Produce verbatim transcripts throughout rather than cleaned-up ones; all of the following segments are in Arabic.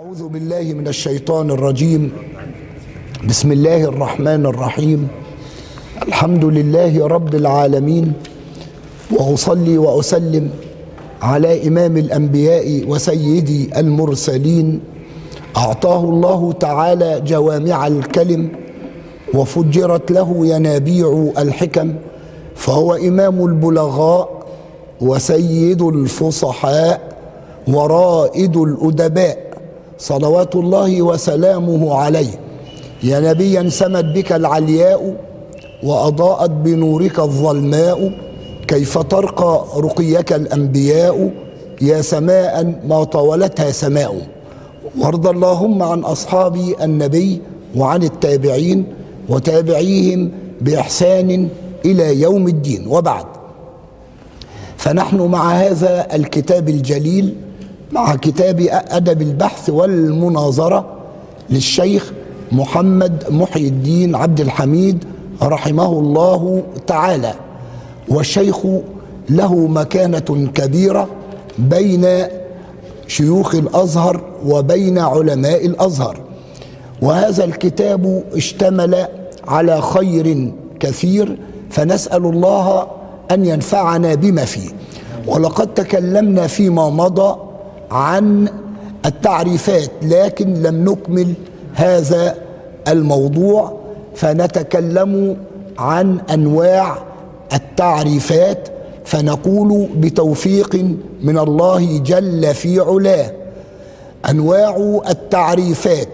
أعوذ بالله من الشيطان الرجيم. بسم الله الرحمن الرحيم. الحمد لله رب العالمين، وأصلي وأسلم على إمام الأنبياء وسيدي المرسلين، أعطاه الله تعالى جوامع الكلم وفجرت له ينابيع الحكم، فهو إمام البلغاء وسيد الفصحاء ورائد الأدباء، صلوات الله وسلامه عليه. يا نبيا سمت بك العلياء وأضاءت بنورك الظلماء، كيف ترقى رقيك الأنبياء، يا سماء ما طولتها سماء. وارض اللهم عن أصحاب النبي وعن التابعين وتابعيهم بإحسان إلى يوم الدين، وبعد. فنحن مع هذا الكتاب الجليل، مع كتاب أدب البحث والمناظرة للشيخ محمد محي الدين عبد الحميد رحمه الله تعالى. والشيخ له مكانة كبيرة بين شيوخ الأزهر وبين علماء الأزهر، وهذا الكتاب اشتمل على خير كثير، فنسأل الله أن ينفعنا بما فيه. ولقد تكلمنا فيما مضى عن التعريفات، لكن لم نكمل هذا الموضوع، فنتكلم عن أنواع التعريفات، فنقول بتوفيق من الله جل في علاه: أنواع التعريفات.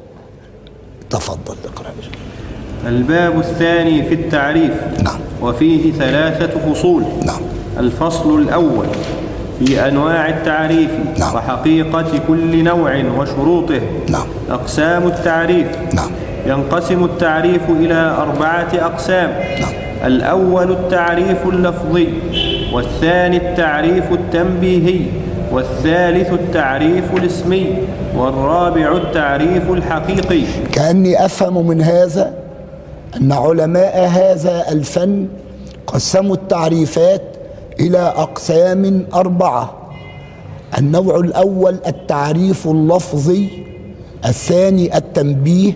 تفضل اقرأ. الباب الثاني في التعريف. نعم. وفيه ثلاثة فصول. نعم. الفصل الأول في أنواع التعريف. نعم. وحقيقة كل نوع وشروطه. نعم. أقسام التعريف. نعم. ينقسم التعريف إلى أربعة أقسام. نعم. الأول التعريف اللفظي، والثاني التعريف التنبيهي، والثالث التعريف الاسمي، والرابع التعريف الحقيقي. كأني أفهم من هذا أن علماء هذا الفن قسموا التعريفات إلى أقسام أربعة: النوع الأول التعريف اللفظي، الثاني التنبيه،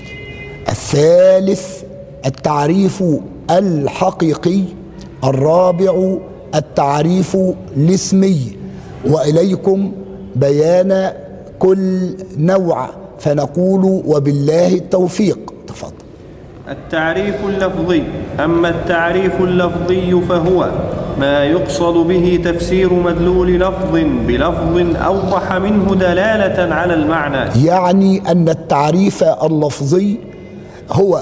الثالث التعريف الحقيقي، الرابع التعريف الاسمي. وإليكم بيان كل نوع، فنقول وبالله التوفيق. تفضل. التعريف اللفظي. أما التعريف اللفظي فهو ما يقصد به تفسير مدلول لفظ بلفظ أوضح منه دلالة على المعنى. يعني أن التعريف اللفظي هو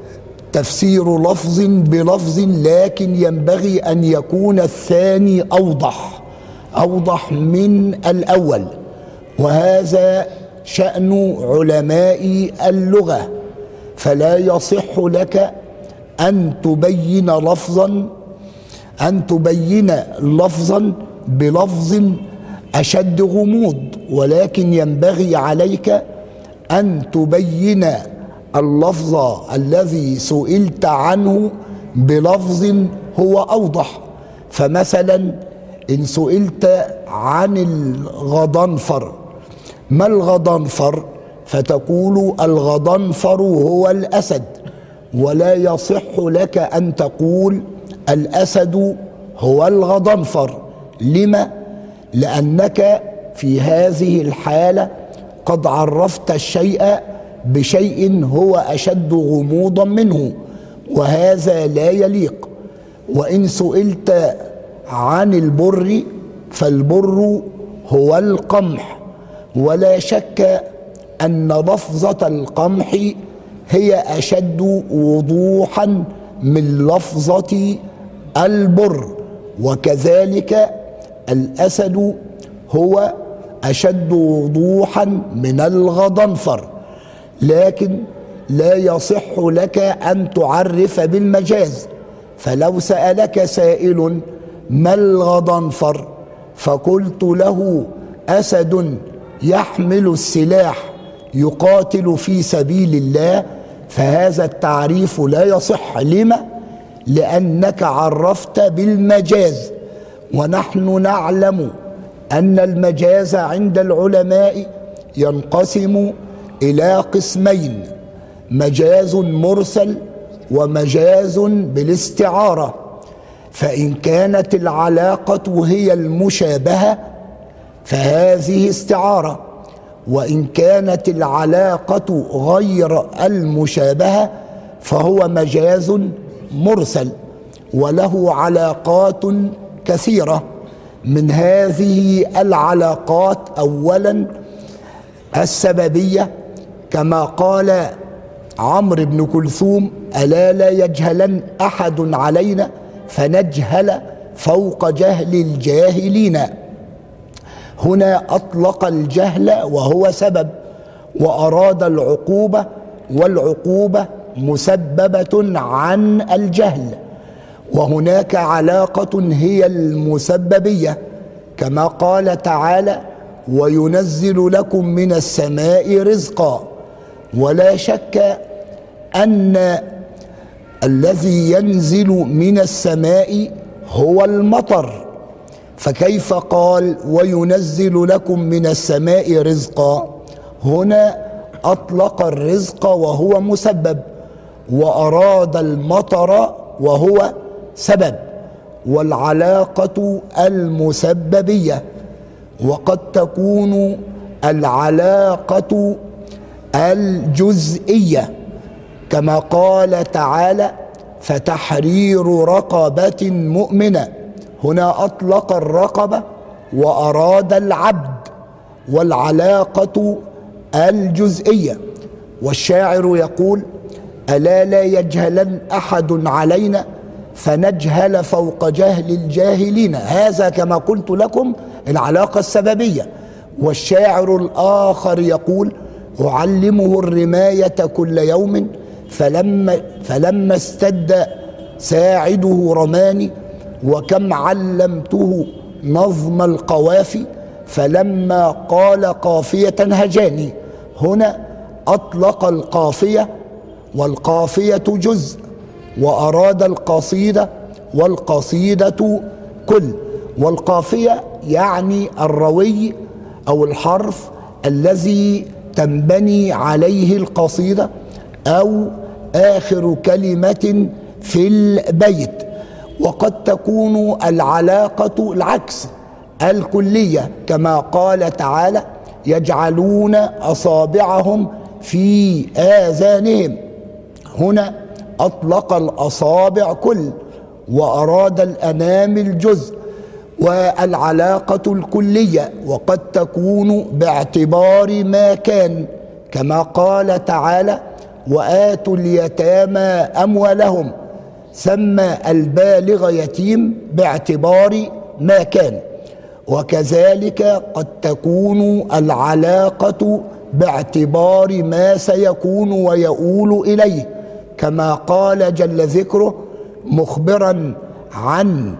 تفسير لفظ بلفظ، لكن ينبغي أن يكون الثاني أوضح أوضح من الأول، وهذا شأن علماء اللغة. فلا يصح لك أن تبين لفظا أن تبين لفظا بلفظ أشد غموض، ولكن ينبغي عليك أن تبين اللفظ الذي سئلت عنه بلفظ هو أوضح. فمثلا إن سئلت عن الغضنفر، ما الغضنفر؟ فتقول الغضنفر هو الأسد، ولا يصح لك أن تقول الأسد هو الغضنفر. لما؟ لأنك في هذه الحالة قد عرفت الشيء بشيء هو أشد غموضا منه، وهذا لا يليق. وإن سئلت عن البر فالبر هو القمح، ولا شك أن لفظة القمح هي أشد وضوحا من لفظة البر، وكذلك الأسد هو أشد وضوحا من الغضنفر. لكن لا يصح لك أن تعرف بالمجاز. فلو سألك سائل ما الغضنفر فقلت له أسد يحمل السلاح يقاتل في سبيل الله، فهذا التعريف لا يصح. لما؟ لأنك عرفت بالمجاز، ونحن نعلم أن المجاز عند العلماء ينقسم إلى قسمين: مجاز مرسل ومجاز بالاستعارة. فإن كانت العلاقة هي المشابهة فهذه استعارة، وإن كانت العلاقة غير المشابهة فهو مجاز مرسل، وله علاقات كثيرة. من هذه العلاقات أولا السببية، كما قال عمرو بن كلثوم: ألا لا يجهلن أحد علينا فنجهل فوق جهل الجاهلين. هنا أطلق الجهل وهو سبب، وأراد العقوبة، والعقوبة مسببة عن الجهل. وهناك علاقة هي المسببية، كما قال تعالى: وينزل لكم من السماء رزقا. ولا شك أن الذي ينزل من السماء هو المطر، فكيف قال وينزل لكم من السماء رزقا؟ هنا أطلق الرزق وهو مسبب، وأراد المطر وهو سبب، والعلاقة المسببية. وقد تكون العلاقة الجزئية، كما قال تعالى: فتحرير رقبة مؤمنة. هنا أطلق الرقبة وأراد العبد، والعلاقة الجزئية. والشاعر يقول: ألا لا يجهلن أحد علينا فنجهل فوق جهل الجاهلين. هذا كما قلت لكم العلاقة السببية. والشاعر الآخر يقول: أعلمه الرماية كل يوم فلما, فلما استد ساعده رماني، وكم علمته نظم القوافي فلما قال قافية هجاني. هنا أطلق القافية، والقافية جزء، وأراد القصيدة، والقصيدة كل. والقافية يعني الروي أو الحرف الذي تنبني عليه القصيدة، أو آخر كلمة في البيت. وقد تكون العلاقة العكس، الكلية، كما قال تعالى: يجعلون أصابعهم في آذانهم. هنا أطلق الأصابع كل، وأراد الأنامل جزء. والعلاقة الكلية وقد تكون باعتبار ما كان، كما قال تعالى: وآتوا اليتامى أموالهم. سمى البالغ يتيم باعتبار ما كان. وكذلك قد تكون العلاقة باعتبار ما سيكون ويؤول إليه، كما قال جل ذكره مخبرا عن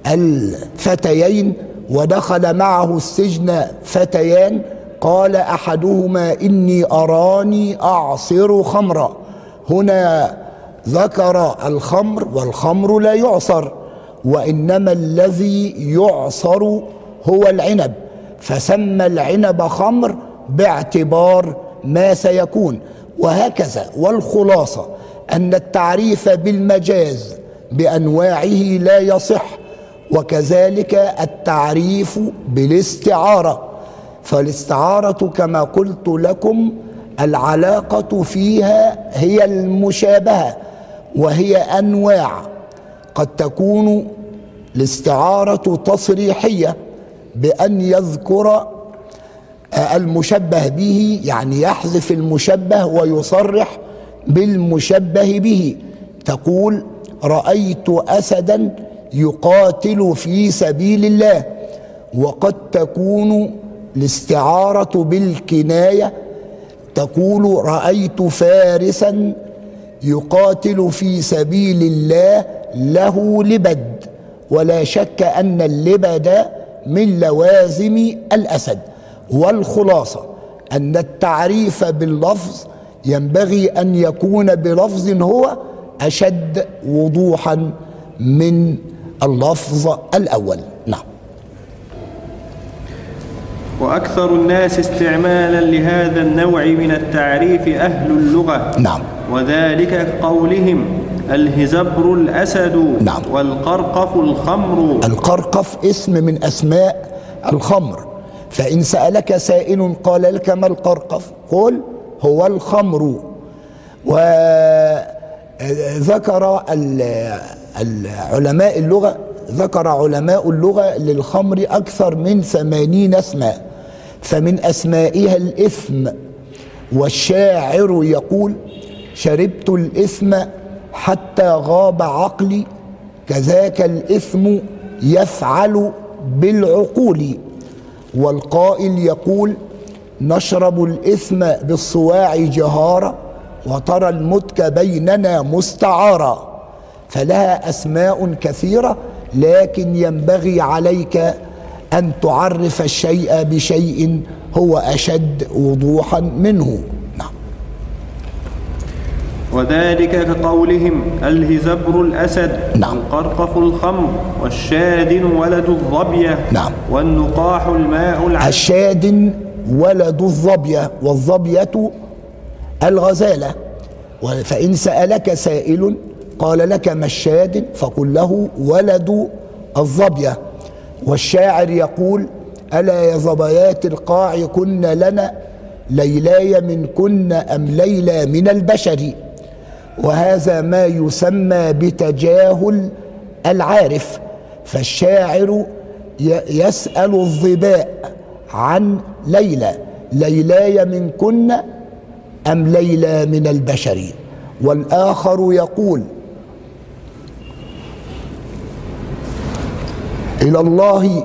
الفتيين: ودخل معه السجن فتيان قال أحدهما إني أراني أعصر خمرا. هنا ذكر الخمر، والخمر لا يعصر، وإنما الذي يعصر هو العنب، فسمى العنب خمر باعتبار ما سيكون. وهكذا. والخلاصة أن التعريف بالمجاز بأنواعه لا يصح، وكذلك التعريف بالاستعارة. فالاستعارة كما قلت لكم العلاقة فيها هي المشابهة، وهي أنواع. قد تكون الاستعارة تصريحية بأن يذكر المشبه به، يعني يحذف المشبه ويصرح بالمشبه به. تقول: رأيت أسدا يقاتل في سبيل الله. وقد تكون الاستعارة بالكناية، تقول: رأيت فارسا يقاتل في سبيل الله له لبد. ولا شك أن اللبد من لوازم الأسد. والخلاصة أن التعريف باللفظ ينبغي أن يكون بلفظ هو أشد وضوحا من اللفظ الأول. نعم. وأكثر الناس استعمالا لهذا النوع من التعريف أهل اللغة. نعم. وذلك قولهم الهزبر الأسد. نعم. والقرقف الخمر. القرقف اسم من أسماء الخمر، فإن سألك سائل قال لك ما القرقف؟ قل هو الخمر. وذكر العلماء اللغة ذكر علماء اللغة للخمر أكثر من ثمانين اسما، فمن أسمائها الإثم. والشاعر يقول شربت الإثم حتى غاب عقلي، كذاك الإثم يفعل بالعقول. والقائل يقول نشرب الإثم بالصواع جهارا، وترى المتك بيننا مستعارا. فلها أسماء كثيرة، لكن ينبغي عليك أن تعرف الشيء بشيء هو أشد وضوحا منه. نعم. وذلك كقولهم الهزبر الأسد. نعم. والقرقف الخمر. والشادن ولد الظبية. نعم. والنقاح الماء العذب. الشادن ولد الظبية، والظبية الغزالة. فإن سألك سائل قال لك ما الشادن؟ فقل له ولد الظبية. والشاعر يقول ألا يا ظبيات القاع كن لنا، ليلاي من كن أم ليلى من البشر. وهذا ما يسمى بتجاهل العارف، فالشاعر يسأل الظباء عن ليلى، ليلاي من كن أم ليلى من البشر. والآخر يقول إلى الله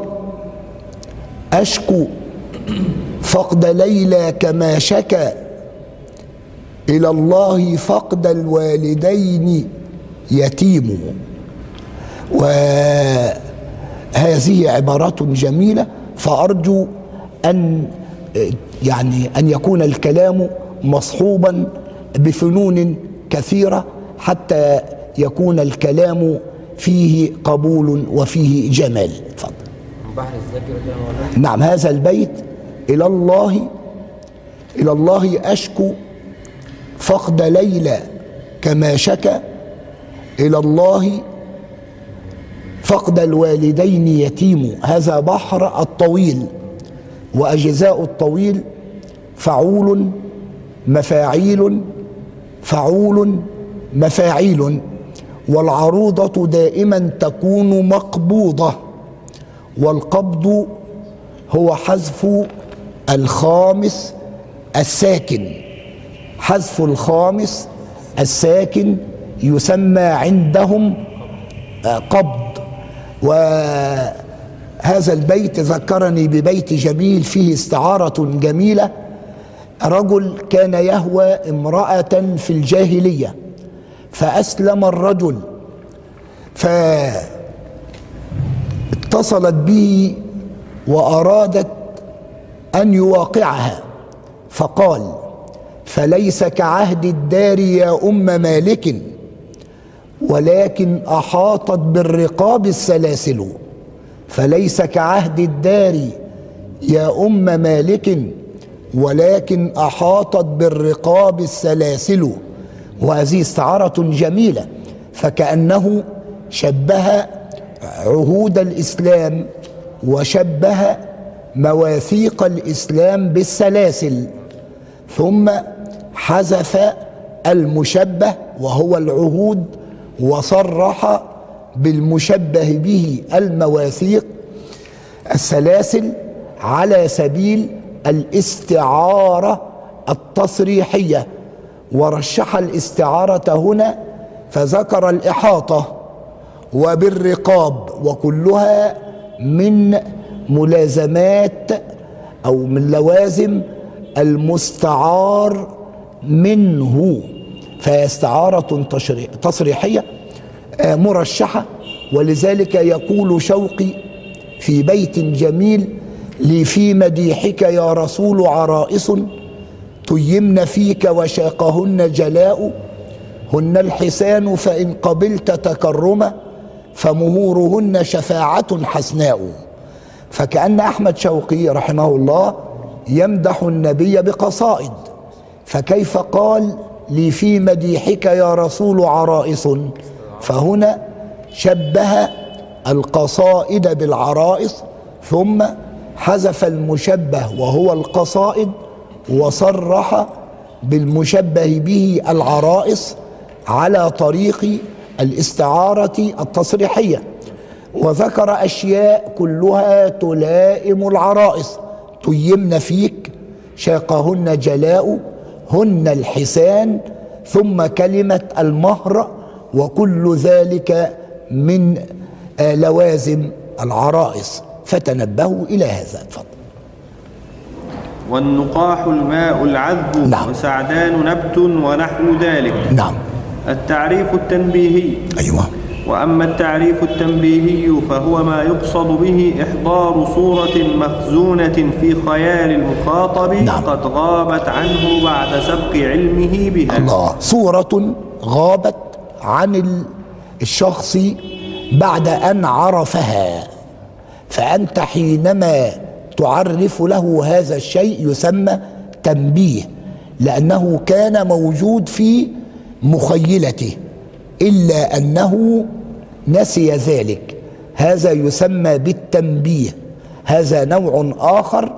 أشكو فقد ليلى كما شكا، إلى الله فقد الوالدين يتيم. وهذه عبارات جميلة، فأرجو أن يعني أن يكون الكلام مصحوبا بفنون كثيرة حتى يكون الكلام فيه قبول وفيه جمال. تفضل. بحر الذاكرة. نعم. هذا البيت إلى الله إلى الله أشكو فقد ليلى كما شكا، إلى الله فقد الوالدين يتيم. هذا بحر الطويل، وأجزاء الطويل فعول مفاعيل فعول مفاعيل. والعروضة دائما تكون مقبوضة، والقبض هو حذف الخامس الساكن. حذف الخامس الساكن يسمى عندهم قبض. وهذا البيت ذكرني ببيت جميل فيه استعارة جميلة. رجل كان يهوى امرأة في الجاهلية، فأسلم الرجل، فاتصلت به وأرادت أن يواقعها، فقال فليس كعهد الدار يا أم مالك، ولكن أحاطت بالرقاب السلاسل. فليس كعهد الدار يا أم مالك، ولكن أحاطت بالرقاب السلاسل. وهذه استعارة جميلة، فكأنه شبه عهود الإسلام وشبه مواثيق الإسلام بالسلاسل، ثم حذف المشبه وهو العهود وصرح بالمشبه به المواثيق السلاسل على سبيل الاستعارة التصريحية. ورشح الاستعارة هنا فذكر الإحاطة وبالرقاب، وكلها من ملازمات أو من لوازم المستعار منه، فهي استعارة تصريحية مرشحة. ولذلك يقول شوقي في بيت جميل لي في مديحك يا رسول عرائس، تيمن فيك وشاقهن جلاء، هن الحسان فإن قبلت تكرما، فمهورهن شفاعة حسناء. فكأن أحمد شوقي رحمه الله يمدح النبي بقصائد، فكيف قال لي في مديحك يا رسول عرائص؟ فهنا شبه القصائد بالعرائص، ثم حذف المشبه وهو القصائد وصرح بالمشبه به العرائص على طريق الاستعارة التصريحية، وذكر أشياء كلها تلائم العرائص: تيمن فيك، شاقهن جلاء، هن الحسان، ثم كلمة المهر، وكل ذلك من لوازم العرائص، فتنبهوا إلى هذا. تفضل. والنقاح الماء العذب. نعم. وسعدان نبت ونحو ذلك. نعم. التعريف التنبيهي. أيوة. وأما التعريف التنبيهي فهو ما يقصد به إحضار صورة مخزونة في خيال المخاطب. نعم. قد غابت عنه بعد سبق علمه بها. الله. صورة غابت عن الشخص بعد أن عرفها، فأنت حينما تعرف له هذا الشيء يسمى تنبيه، لأنه كان موجود في مخيلته إلا أنه نسي ذلك، هذا يسمى بالتنبيه. هذا نوع آخر.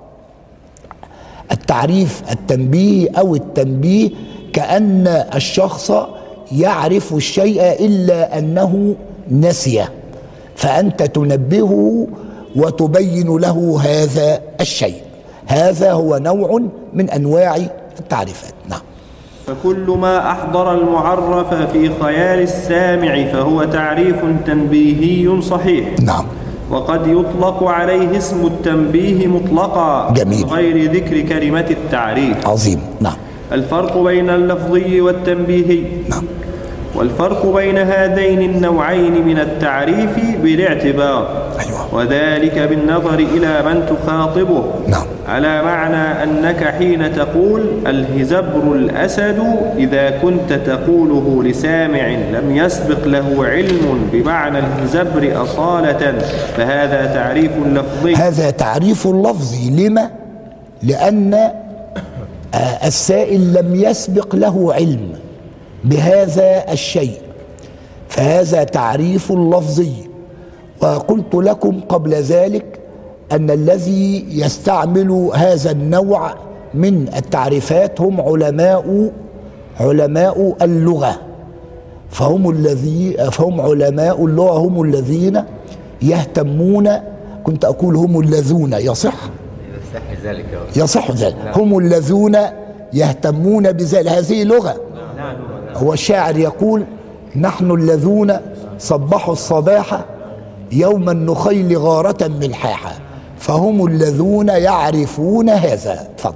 التعريف التنبيه أو التنبيه كأن الشخص يعرف الشيء إلا أنه نسيه، فأنت تنبهه وتبين له هذا الشيء. هذا هو نوع من أنواع التعريفات. نعم. فكل ما أحضر المعرف في خيال السامع فهو تعريف تنبيهي صحيح. نعم. وقد يطلق عليه اسم التنبيه مطلقا. جميل. من غير ذكر كلمة التعريف. عظيم. نعم. الفرق بين اللفظي والتنبيهي. نعم. والفرق بين هذين النوعين من التعريف بالاعتبار. أيوة. وذلك بالنظر إلى من تخاطبه. نعم. على معنى أنك حين تقول الهزبر الأسد إذا كنت تقوله لسامع لم يسبق له علم بمعنى الهزبر أصالة فهذا تعريف لفظي. هذا تعريف لفظي. لما؟ لأن السائل لم يسبق له علم بهذا الشيء، فهذا تعريف لفظي. وقلت لكم قبل ذلك أن الذي يستعمل هذا النوع من التعريفات هم علماء علماء اللغة، فهم الذي فهم علماء اللغة هم الذين يهتمون، كنت أقول هم الذين، يصح يصح ذلك يصح ذلك هم الذين يهتمون بذلك. هذه لغة. هو الشاعر يقول: نحن الذين صبحوا الصباح يوم النخيل غارة ملحاحا، فهم الذين يعرفون هذا. تفضل.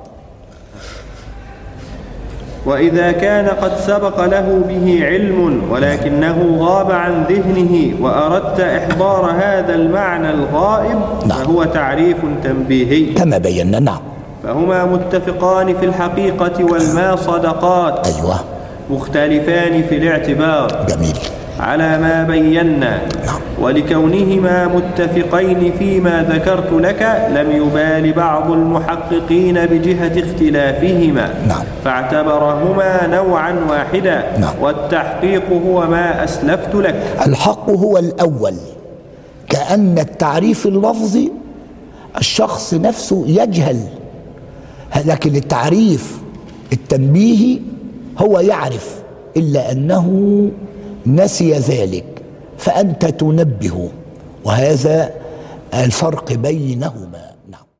وإذا كان قد سبق له به علم ولكنه غاب عن ذهنه وأردت إحضار هذا المعنى الغائب. نعم. فهو تعريف تنبيهي كما بينا. نعم. فهما متفقان في الحقيقة والما صدقات. أيوة. مختلفان في الاعتبار. جميل. على ما بينا. نعم. ولكونهما متفقين فيما ذكرت لك لم يبال بعض المحققين بجهة اختلافهما. نعم. فاعتبرهما نوعا واحدا. نعم. والتحقيق هو ما أسلفت لك. الحق هو الأول، كأن التعريف اللفظي الشخص نفسه يجهل، لكن التعريف التنبيهي هو يعرف إلا أنه نسي ذلك، فأنت تنبه، وهذا الفرق بينهما.